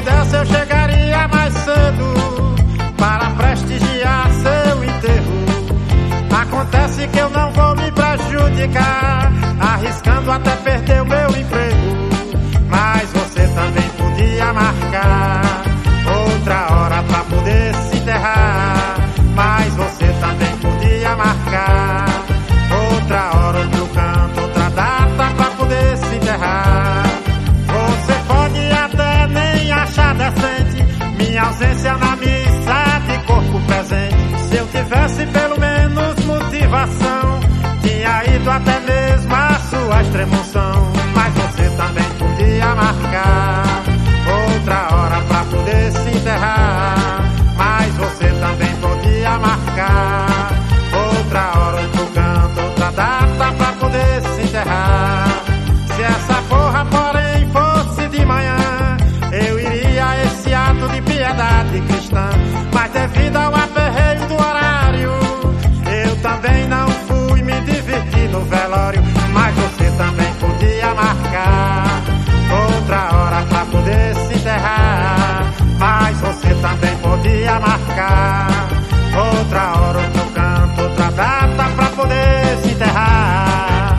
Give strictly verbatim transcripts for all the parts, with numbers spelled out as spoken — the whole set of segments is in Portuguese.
pudesse eu chegaria mais cedo para prestigiar seu enterro. Acontece que eu não vou me prejudicar, arriscando até perder o meu emprego. Mas você também podia marcar outra hora pra poder se enterrar. Mas você também podia marcar outra hora, outro canto, outra data pra poder se enterrar. Você pode até nem achar decente minha ausência na missa de corpo presente. Se eu tivesse pelo menos motivação, tinha ido até mesmo a sua extrema-unção. Mas você também podia marcar outra hora pra poder se enterrar. Mas você também podia marcar outra hora, outro canto, outra data pra poder se enterrar. Se essa porra, porém, fosse de manhã, eu iria a esse ato de piedade cristã. Mas devido ao aperreio do horário, eu também não fui me divertir no velório. Mas você também podia marcar outra hora pra poder se enterrar. Mas você também podia marcar outra hora, outro canto, outra data pra poder se enterrar.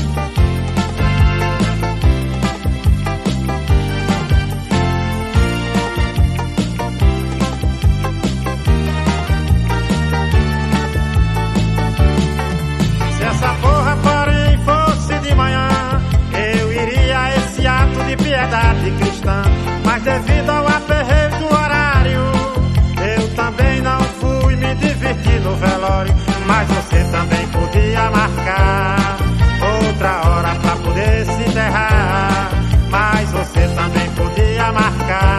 Se essa porra, porém, fosse de manhã, eu iria a esse ato de piedade cristã. Mas devido ao aperreio do horário, eu também não fui me divertir no velório. Mas você também podia marcar outra hora pra poder se enterrar. Mas você também podia marcar